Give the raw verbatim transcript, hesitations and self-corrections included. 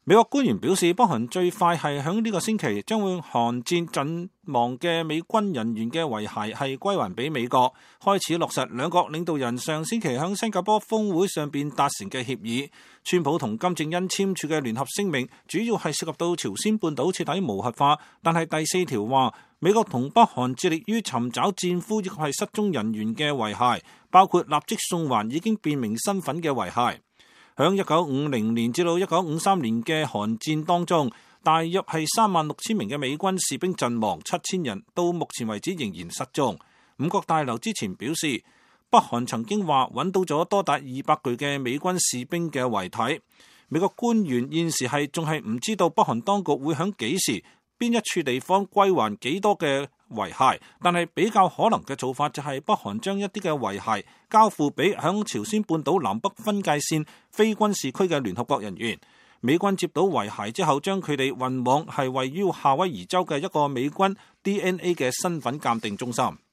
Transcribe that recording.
美國官員表示，北韓最快係響呢個星期將會韓戰陣亡嘅美軍人員嘅遺骸係歸還俾美國，開始落實兩國領導人上星期響新加坡峰會上邊達成嘅協議。川普同金正恩簽署嘅聯合聲明，主要係涉及到朝鮮半島徹底無核化，但係第四條話，美國同北韓致力於尋找戰俘亦係失蹤人員嘅遺骸，包括立即送還已經辨明身份嘅遺骸。響一九五零年至到一九五三年嘅韓戰當中，大約係三萬六千名嘅美軍士兵陣亡，七千人到目前為止仍然失蹤。五角大樓之前表示，北韓曾經話揾到咗多達二百具嘅美軍士兵嘅遺體。美國官員現時係仲係唔知道北韓當局會響幾時、邊一處地方歸還幾多嘅遺骸，但係比較可能嘅做法就係北韓將一啲嘅遺骸交付俾響朝鮮半島南北分界線非軍事區嘅聯合國人員。美軍接到遺骸之後，將佢哋運往係位於夏威夷州嘅一個美軍 D N A 嘅身份鑑定中心。